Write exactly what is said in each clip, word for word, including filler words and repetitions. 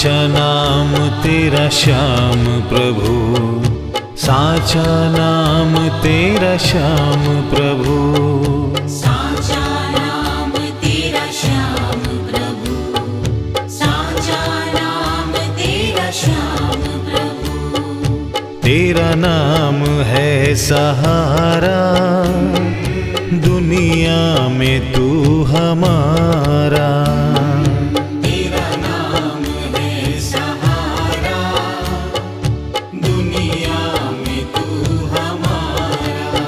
साचा नाम तेरा श्याम प्रभु, साचा नाम तेरा श्याम प्रभु, साचा नाम तेरा श्याम प्रभु, साचा नाम तेरा श्याम प्रभु। तेरा नाम है सहारा, दुनिया में तू हमारा। तेरा नाम है सहारा, दुनिया में तू हमारा।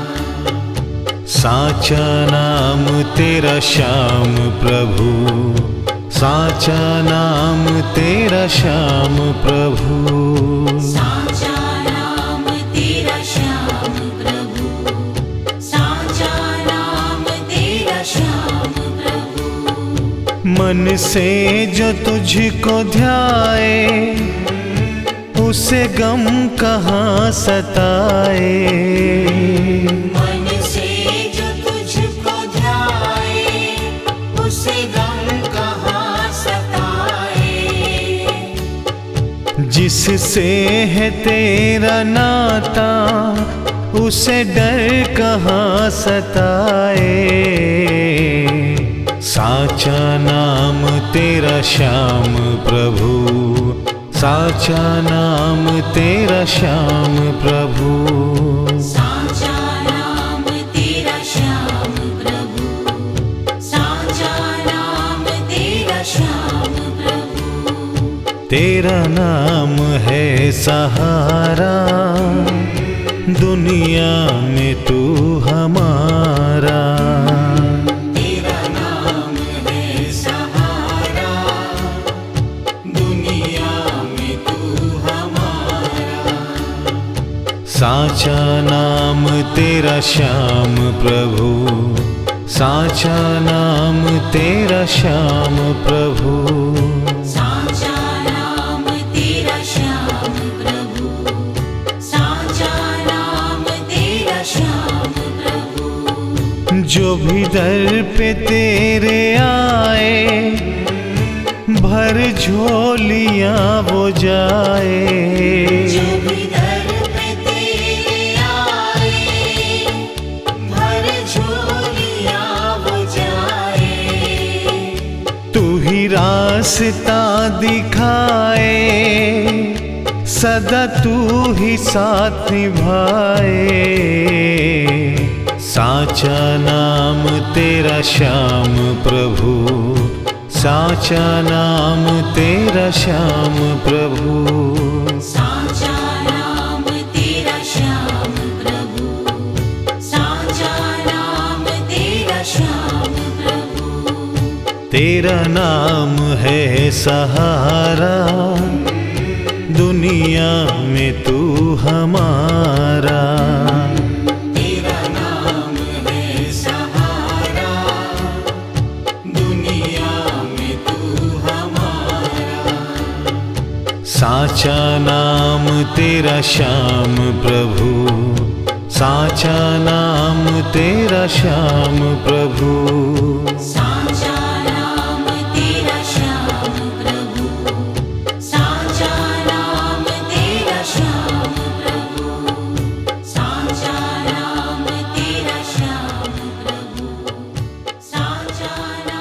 साचा नाम तेरा श्याम प्रभु, साचा नाम तेरा श्याम प्रभु, साचा नाम तेरा श्याम प्रभु, साचा नाम तेरा श्याम प्रभु। मन से जो तुझको ध्याए, उसे गम कहाँ सताए। मन से जो तुझको ध्याए, उसे गम कहाँ सताए। जिससे है तेरा नाता, उसे डर कहाँ सताए। साचा नाम तेरा श्याम प्रभु, साचा नाम तेरा श्याम प्रभु, साचा नाम तेरा श्याम प्रभु, साचा नाम तेरा श्याम प्रभु। तेरा नाम है सहारा, दुनिया में तू हमारा। तेरा नाम है सहारा, दुनिया में तू हमारा। साचा नाम तेरा श्याम प्रभु, साचा नाम तेरा श्याम प्रभु, साचा नाम तेरा श्याम प्रभु, साचा नाम तेरा श्याम प्रभु। जो भी दर पे तेरे आए, भर झोलियां वो जाए। जो भी दर पे तेरे आए, भर झोलियां वो जाए। तू ही रास्ता दिखाए, सदा तू ही साथ निभाए। साचा नाम तेरा श्याम प्रभु, साचा नाम तेरा श्याम प्रभु, साचा नाम तेरा श्याम प्रभु, साचा नाम तेरा श्याम प्रभु। तेरा नाम है सहारा, दुनिया में तू हमारा। तेरा नाम है सहारा, दुनिया में तू हमारा। साचा नाम तेरा श्याम प्रभु, साचा नाम तेरा श्याम प्रभु, साचा नाम तेरा श्याम प्रभु, साचा नाम तेरा श्याम प्रभु, साचा नाम तेरा श्याम प्रभु, साचा